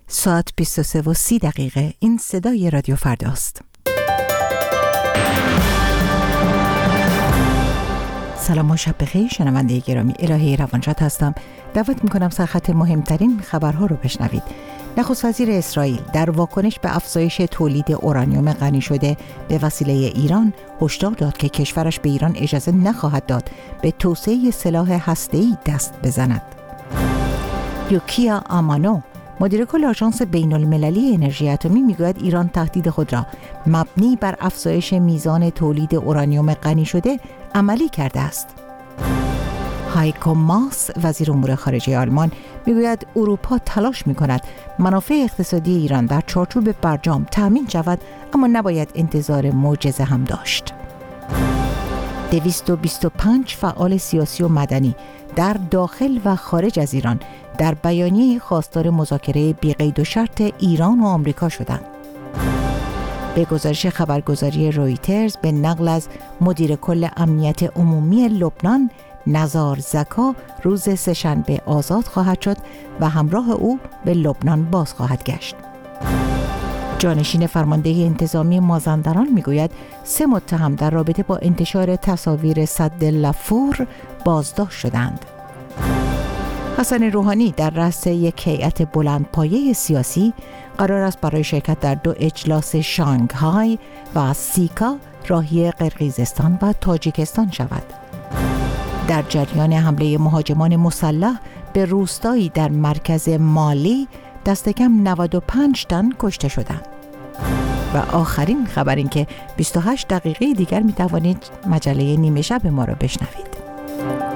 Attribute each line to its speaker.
Speaker 1: ساعت 23:30 این صدای رادیو فرداست. سلام و شب بخیر شنونده گرامی، الهه روانشاد هستم. دعوت میکنم سرخط مهمترین خبرها رو بشنوید. نخست وزیر اسرائیل در واکنش به افزایش تولید اورانیوم غنی شده به وسیله ایران هشدار داد که کشورش به ایران اجازه نخواهد داد به توسعه سلاح هسته‌ای دست بزند. یوکیا آمانو مدیر کل آژانس بین‌المللی انرژی اتمی میگوید ایران تهدید خود را مبنی بر افزایش میزان تولید اورانیوم غنی شده عملی کرده است. هایکو ماس وزیر امور خارجه آلمان میگوید اروپا تلاش میکند منافع اقتصادی ایران در چارچوب برجام تامین شود، اما نباید انتظار معجزه هم داشت. 225 فعال سیاسی و مدنی در داخل و خارج از ایران در بیانیه خواستار مذاکره بی قید و شرط ایران و آمریکا شدند. به گزارش خبرگزاری رویترز به نقل از مدیر کل امنیت عمومی لبنان نزار زکا روز سه‌شنبه آزاد خواهد شد و همراه او به لبنان باز خواهد گشت. جانشین فرمانده انتظامی مازندران میگوید 3 متهم در رابطه با انتشار تصاویر سد لفور بازداشت شدند. حسن روحانی در رأس یک هیئت بلندپایه سیاسی قرار است برای شرکت در 2 اجلاس شانگهای و سیکا راهی قرقیزستان و تاجیکستان شود. در جریان حمله مهاجمان مسلح به روستایی در مرکز مالی دست کم 95 تن کشته شدند. و آخرین خبر این که 28 دقیقه دیگر می توانید مجله نیمه شب ما را بشنوید.